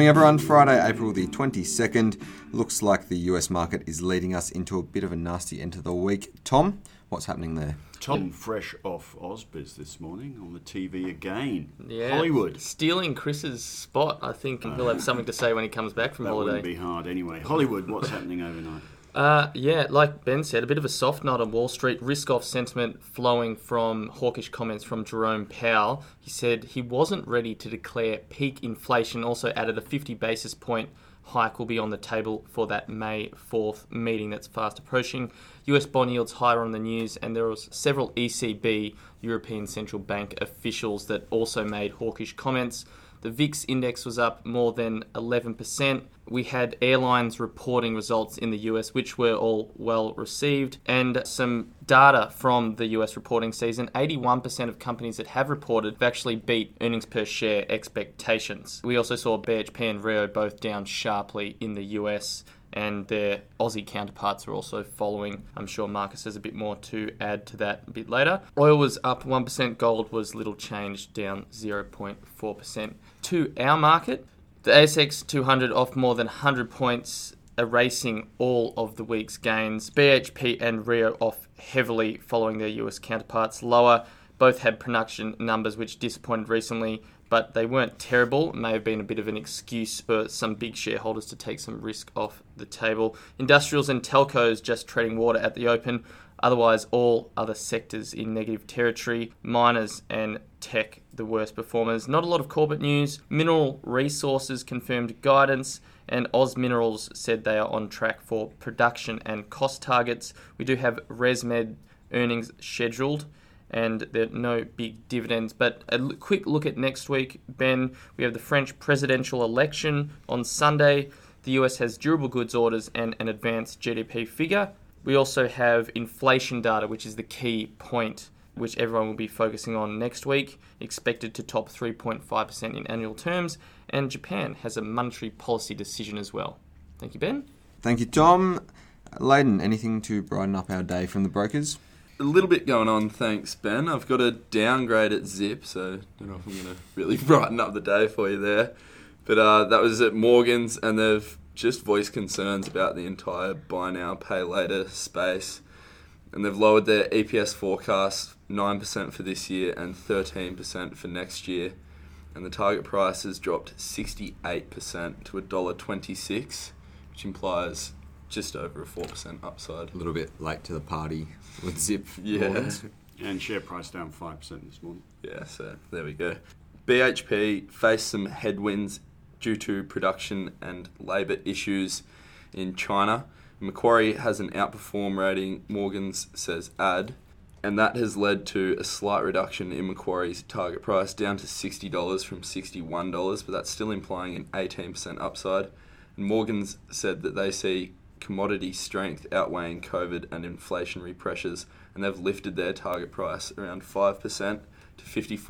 Morning everyone, Friday, April the 22nd. Looks like the US market is leading us into a bit of a nasty end to the week. Tom, what's happening there? Tom fresh off Ausbiz this morning on the TV again. Yeah, Hollywood. Stealing Chris's spot. I think he'll have something to say when he comes back from holiday. That wouldn't be hard anyway. Hollywood, what's happening overnight? Yeah, like Ben said, a bit of a soft night on Wall Street. Risk-off sentiment flowing from hawkish comments from Jerome Powell. He said he wasn't ready to declare peak inflation. Also added a 50 basis point hike will be on the table for that May 4th meeting that's fast approaching. US bond yields higher on the news, and there was several ECB, European Central Bank officials, that also made hawkish comments. The VIX index was up more than 11%. We had airlines reporting results in the US, which were all well received. And some data from the US reporting season, 81% of companies that have reported have actually beat earnings per share expectations. We also saw BHP and Rio both down sharply in the US, and their Aussie counterparts are also following. I'm sure Marcus has a bit more to add to that a bit later. Oil was up 1%, gold was little changed, down 0.4%. To our market, the ASX 200 off more than 100 points, erasing all of the week's gains. BHP and Rio off heavily following their US counterparts lower. Both had production numbers which disappointed recently, but they weren't terrible. It may have been a bit of an excuse for some big shareholders to take some risk off the table. Industrials and telcos just treading water at the open. Otherwise, all other sectors in negative territory. Miners and tech, the worst performers. Not a lot of corporate news. Mineral Resources confirmed guidance, and Oz Minerals said they are on track for production and cost targets. We do have ResMed earnings scheduled, and there are no big dividends. But a quick look at next week, Ben. We have the French presidential election on Sunday. The US has durable goods orders and an advanced GDP figure. We also have inflation data, which is the key point which everyone will be focusing on next week, expected to top 3.5% in annual terms. And Japan has a monetary policy decision as well. Thank you, Ben. Thank you, Tom. Leighton, anything to brighten up our day from the brokers? A little bit going on, thanks, Ben. I've got a downgrade at Zip, so I don't know if I'm going to really brighten up the day for you there. But that was at Morgan's, and they've just voiced concerns about the entire buy now, pay later space. And they've lowered their EPS forecast 9% for this year and 13% for next year. And the target price has dropped 68% to $1.26, which implies just over a 4% upside. A little bit late to the party with Zip. Yeah. And share price down 5% this morning. Yeah, so there we go. BHP faced some headwinds due to production and labour issues in China. Macquarie has an outperform rating, Morgans says add, and that has led to a slight reduction in Macquarie's target price down to $60 from $61, but that's still implying an 18% upside. And Morgans said that they see commodity strength outweighing COVID and inflationary pressures, and they've lifted their target price around 5% to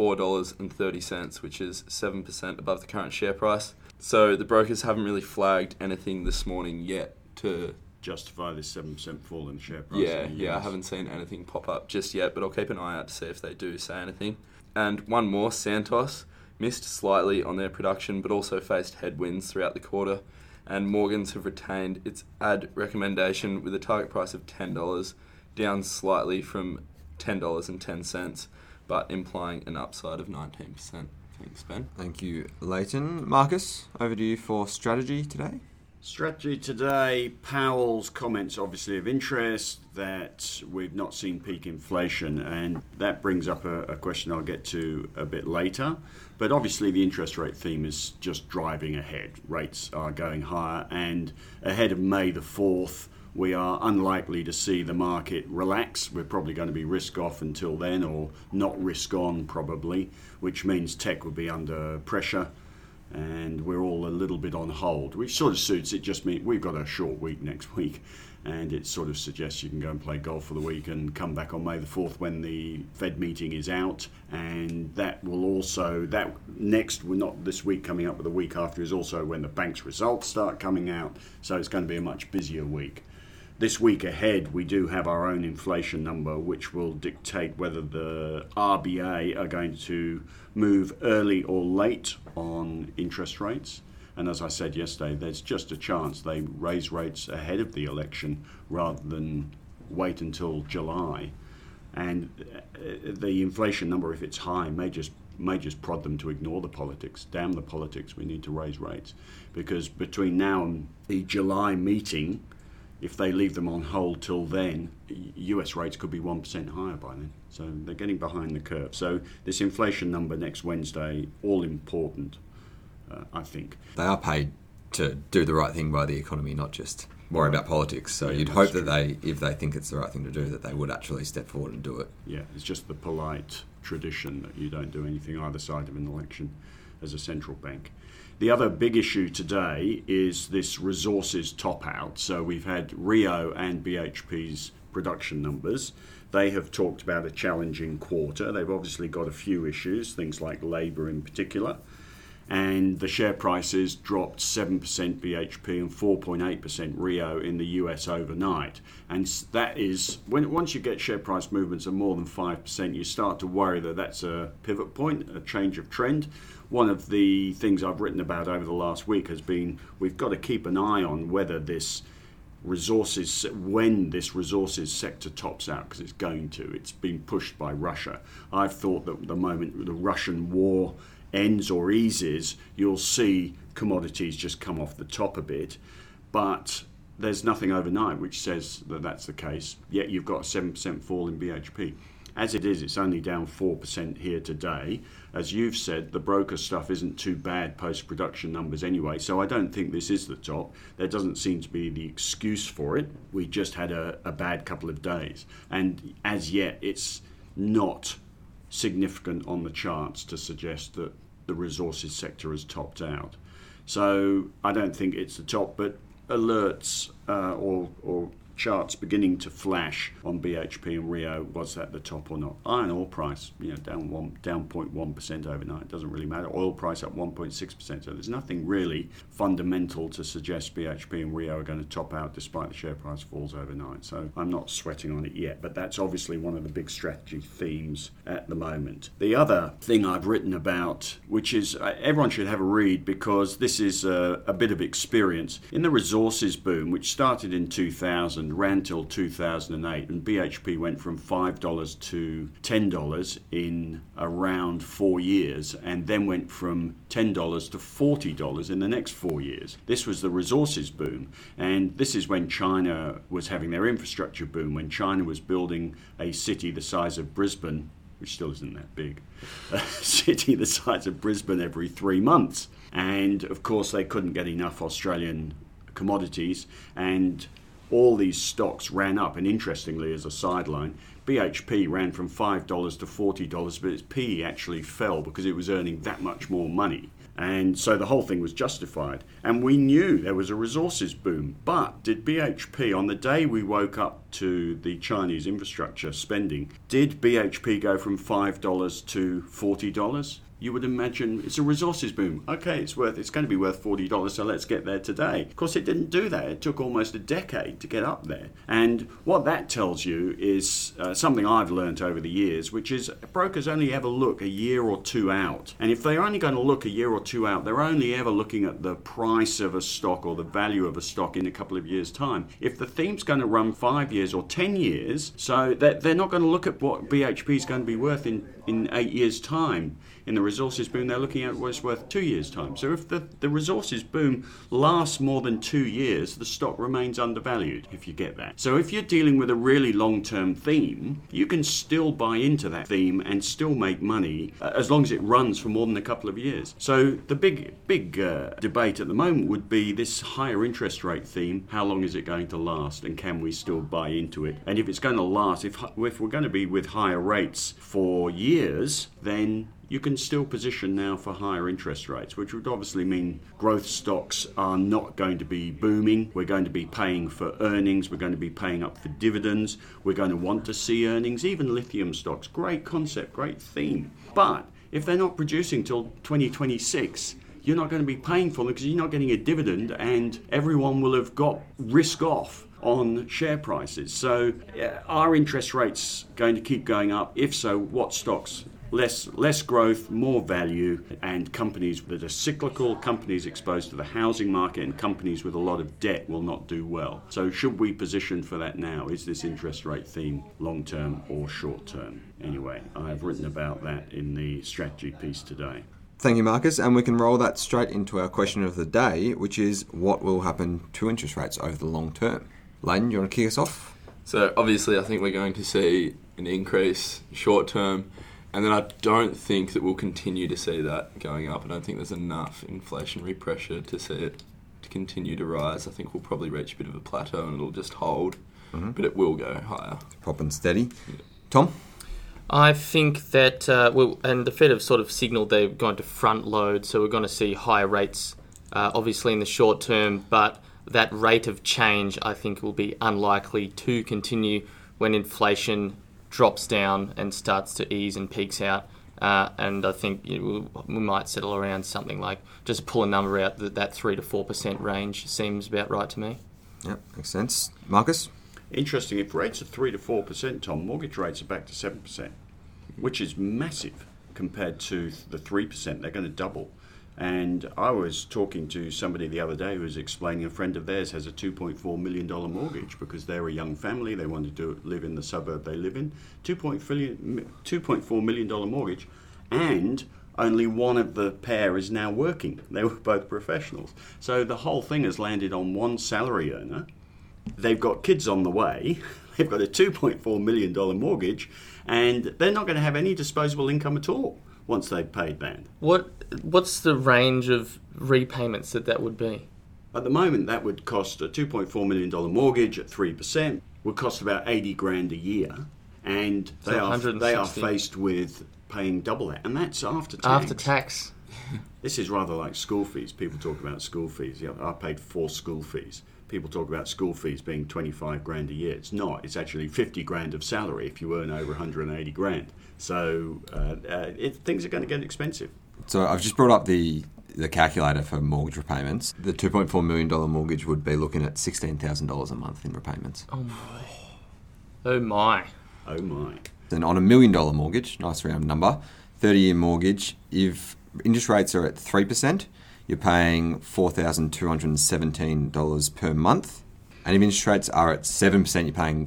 $54.30, which is 7% above the current share price. So the brokers haven't really flagged anything this morning yet to justify this 7% fall in the share price. Yeah, I haven't seen anything pop up just yet, but I'll keep an eye out to see if they do say anything. And one more, Santos missed slightly on their production, but also faced headwinds throughout the quarter. And Morgans have retained its add recommendation with a target price of $10, down slightly from $10.10, but implying an upside of 19%. Thanks, Ben. Thank you, Leighton. Marcus, over to you for strategy today. Strategy today, Powell's comments obviously of interest that we've not seen peak inflation, and that brings up a question I'll get to a bit later. But obviously the interest rate theme is just driving ahead. Rates are going higher, and ahead of May the 4th, we are unlikely to see the market relax. We're probably going to be risk off until then, or not risk on probably, which means tech will be under pressure. And we're all a little bit on hold, which sort of suits. It just means we've got a short week next week, and it sort of suggests you can go and play golf for the week and come back on May the 4th when the Fed meeting is out. And that will also, that next, well, not this week coming up, but the week after is also when the bank's results start coming out. So it's going to be a much busier week. This week ahead, we do have our own inflation number, which will dictate whether the RBA are going to move early or late on interest rates. And as I said yesterday, there's just a chance they raise rates ahead of the election rather than wait until July. And the inflation number, if it's high, may just prod them to ignore the politics. Damn the politics, we need to raise rates. Because between now and the July meeting, if they leave them on hold till then, US rates could be 1% higher by then. So they're getting behind the curve. So this inflation number next Wednesday, all important, I think. They are paid to do the right thing by the economy, not just worry about politics. So you'd hope that if they think it's the right thing to do, that they would actually step forward and do it. Yeah, it's just the polite tradition that you don't do anything either side of an election as a central bank. The other big issue today is this resources top out. So we've had Rio and BHP's production numbers. They have talked about a challenging quarter. They've obviously got a few issues, things like labour in particular. And the share prices dropped 7% BHP and 4.8% Rio in the US overnight. And that is, once you get share price movements of more than 5%, you start to worry that that's a pivot point, a change of trend. One of the things I've written about over the last week has been we've got to keep an eye on whether when this resources sector tops out, because it's going to. It's been pushed by Russia. I've thought that the moment the Russian war ends or eases, you'll see commodities just come off the top a bit. But there's nothing overnight which says that that's the case. Yet you've got a 7% fall in BHP. As it is, it's only down 4% here today. As you've said, the broker stuff isn't too bad post-production numbers anyway, so I don't think this is the top. There doesn't seem to be the excuse for it. We just had a bad couple of days. And as yet, it's not significant on the charts to suggest that the resources sector has topped out. So I don't think it's the top, but alerts or charts beginning to flash on BHP and Rio, was that the top or not? Iron ore price, down 0.1% overnight. It doesn't really matter. Oil price up 1.6%. So there's nothing really fundamental to suggest BHP and Rio are going to top out despite the share price falls overnight. So I'm not sweating on it yet, but that's obviously one of the big strategy themes at the moment. The other thing I've written about, which is everyone should have a read because this is a bit of experience. In the resources boom, which started in 2000, ran till 2008, and BHP went from $5 to $10 in around 4 years, and then went from $10 to $40 in the next 4 years. This was the resources boom, and this is when China was having their infrastructure boom, when China was building a city the size of Brisbane, which still isn't that big, a city the size of Brisbane every 3 months. And of course they couldn't get enough Australian commodities, and all these stocks ran up. And interestingly, as a sideline, BHP ran from $5 to $40, but its PE actually fell because it was earning that much more money. And so the whole thing was justified. And we knew there was a resources boom. But did BHP, on the day we woke up to the Chinese infrastructure spending, did BHP go from $5 to $40? You would imagine it's a resources boom. Okay, it's going to be worth $40, so let's get there today. Of course, it didn't do that. It took almost a decade to get up there. And what that tells you is something I've learnt over the years, which is brokers only ever look a year or two out. And if they're only going to look a year or two out, they're only ever looking at the price of a stock or the value of a stock in a couple of years' time. If the theme's going to run 5 years or 10 years, so they're not going to look at what BHP is going to be worth in 8 years' time. In the resources boom, they're looking at what it's worth 2 years' time. So if the resources boom lasts more than 2 years, the stock remains undervalued, if you get that. So if you're dealing with a really long-term theme, you can still buy into that theme and still make money as long as it runs for more than a couple of years. So the big debate at the moment would be this higher interest rate theme. How long is it going to last, and can we still buy into it? And if it's going to last, if we're going to be with higher rates for years, then you can still position now for higher interest rates, which would obviously mean growth stocks are not going to be booming. We're going to be paying for earnings. We're going to be paying up for dividends. We're going to want to see earnings. Even lithium stocks, great concept, great theme. But if they're not producing till 2026, you're not going to be paying for them because you're not getting a dividend, and everyone will have got risk off on share prices. So are interest rates going to keep going up? If so, what stocks less growth, more value, and companies that are cyclical, companies exposed to the housing market, and companies with a lot of debt will not do well. So should we position for that now? Is this interest rate theme long-term or short-term? Anyway, I've written about that in the strategy piece today. Thank you, Marcus. And we can roll that straight into our question of the day, which is what will happen to interest rates over the long term? Layden, you want to kick us off? So obviously I think we're going to see an increase short term, and then I don't think that we'll continue to see that going up. I don't think there's enough inflationary pressure to see it to continue to rise. I think we'll probably reach a bit of a plateau and it'll just hold, but it will go higher. Pop and steady. Tom? I think that, and the Fed have sort of signalled they're going to front load, so we're going to see higher rates, obviously in the short term, but that rate of change, I think, will be unlikely to continue when inflation drops down and starts to ease and peaks out. And I think we might settle around something like, just pull a number out, that 3 to 4% range seems about right to me. Yep, makes sense. Marcus? Interesting, if rates are 3 to 4%, Tom, mortgage rates are back to 7%, which is massive compared to the 3%. They're going to double. And I was talking to somebody the other day who was explaining a friend of theirs has a $2.4 million mortgage because they're a young family, they wanted to live in the suburb they live in. $2.4 million mortgage, and only one of the pair is now working. They were both professionals. So the whole thing has landed on one salary earner. They've got kids on the way, they've got a $2.4 million mortgage, and they're not going to have any disposable income at all once they've paid that. What's the range of repayments that would be? At the moment, that would cost a $2.4 million mortgage at 3%, would cost about $80,000 a year, and they are faced with paying double that, and that's after tax. After tax. This is rather like school fees. People talk about school fees. Yeah, I paid 4 school fees. People talk about school fees being $25,000 a year. It's not. It's actually $50,000 of salary if you earn over $180,000. So things are going to get expensive. So I've just brought up the calculator for mortgage repayments. The $2.4 million mortgage would be looking at $16,000 a month in repayments. Oh my. Oh my. And on $1 million mortgage, nice round number, 30-year mortgage, if interest rates are at 3%, you're paying $4,217 per month. And if interest rates are at 7%, you're paying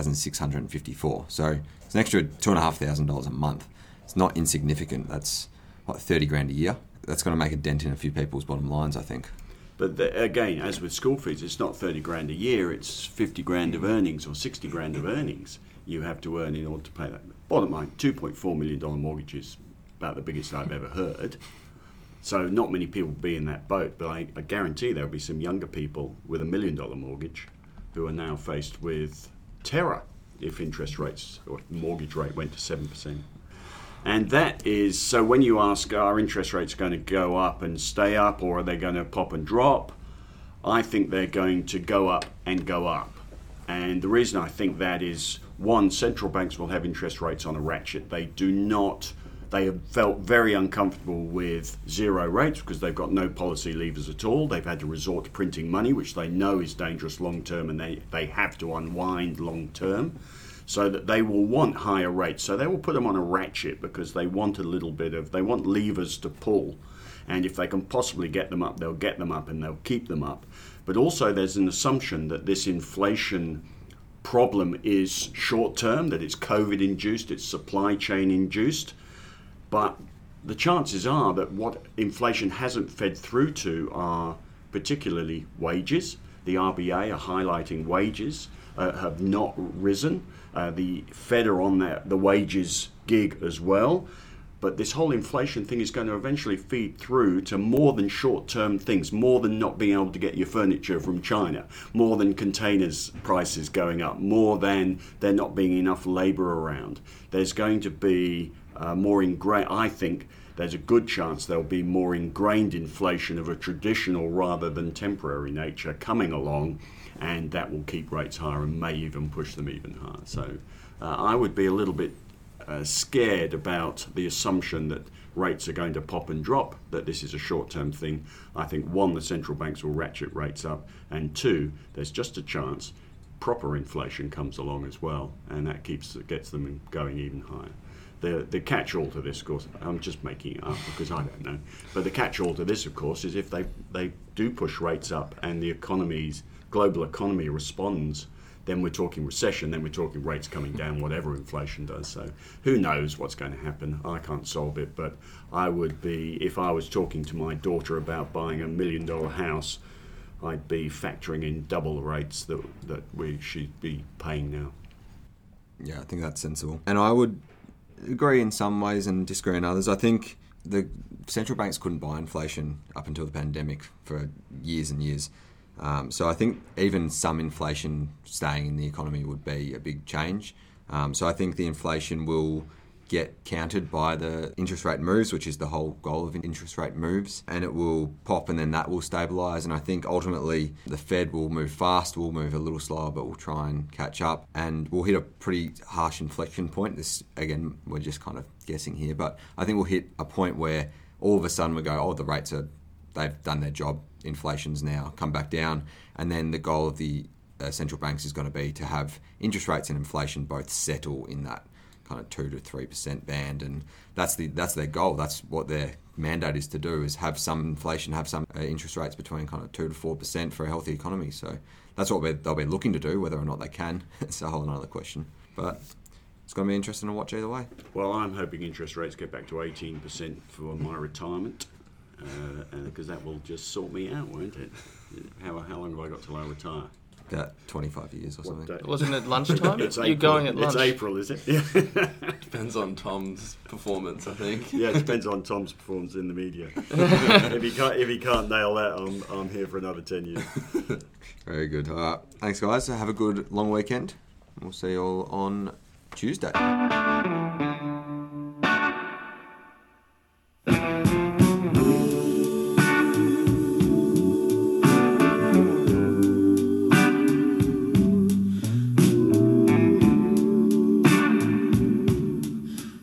$6,654. So it's an extra $2,500 a month. It's not insignificant. That's $30,000 a year. That's going to make a dent in a few people's bottom lines, I think. But again, as with school fees, it's not $30,000 a year. It's $50,000 of earnings or $60,000 of earnings you have to earn in order to pay that. Bottom line, $2.4 million mortgage is about the biggest I've ever heard. So not many people will be in that boat, but I guarantee there will be some younger people with $1 million mortgage who are now faced with terror if interest rates or mortgage rate went to 7%. And that is, so when you ask, are interest rates going to go up and stay up, or are they going to pop and drop? I think they're going to go up and go up. And the reason I think that is, one, central banks will have interest rates on a ratchet. They have felt very uncomfortable with zero rates because they've got no policy levers at all. They've had to resort to printing money, which they know is dangerous long term, and they have to unwind long term. So that they will want higher rates. So they will put them on a ratchet because they want they want levers to pull. And if they can possibly get them up, they'll get them up and they'll keep them up. But also there's an assumption that this inflation problem is short term, that it's COVID induced, it's supply chain induced. But the chances are that what inflation hasn't fed through to are particularly wages. The RBA are highlighting wages have not risen. The Fed are on the wages gig as well. But this whole inflation thing is going to eventually feed through to more than short-term things, more than not being able to get your furniture from China, more than containers prices going up, more than there not being enough labour around. There's going to be more ingrained, I think there's a good chance there'll be more ingrained inflation of a traditional rather than temporary nature coming along, and that will keep rates higher and may even push them even higher. So I would be a little bit scared about the assumption that rates are going to pop and drop, that this is a short-term thing. I think, one, the central banks will ratchet rates up, and two, there's just a chance proper inflation comes along as well, and that gets them going even higher. The catch-all to this, of course, I'm just making it up because I don't know, but the catch-all to this, of course, is if they do push rates up and the global economy responds, then we're talking recession, then we're talking rates coming down, whatever inflation does. So who knows what's going to happen? I can't solve it, but I would be, if I was talking to my daughter about buying $1 million house, I'd be factoring in double the rates that she'd be paying now. Yeah, I think that's sensible. And I would agree in some ways and disagree in others. I think the central banks couldn't buy inflation up until the pandemic for years and years. So I think even some inflation staying in the economy would be a big change. So I think the inflation will get countered by the interest rate moves, which is the whole goal of interest rate moves, and it will pop and then that will stabilise. And I think ultimately the Fed will move fast, will move a little slower, but we'll try and catch up, and we'll hit a pretty harsh inflection point. This, again, we're just kind of guessing here, but I think we'll hit a point where all of a sudden we go, the rates they've done their job, inflation's now come back down, and then the goal of the central banks is going to be to have interest rates and inflation both settle in that kind of 2 to 3% band, and that's their goal. That's what their mandate is to do, is have some inflation, have some interest rates between kind of 2 to 4% for a healthy economy. So that's what they'll be looking to do. Whether or not they can, it's a whole another question. But it's going to be interesting to watch either way. Well, I'm hoping interest rates get back to 18% for my retirement, because that will just sort me out, won't it? How long have I got till I retire? About 25 years or something. Wasn't it lunchtime? It's You're April. going at lunch. It's April, is it? Yeah. Depends on Tom's performance, I think. Yeah, it depends on Tom's performance in the media. If he can't nail that, I'm here for another 10 years. Very good. All right. Thanks, guys. Have a good long weekend. We'll see you all on Tuesday.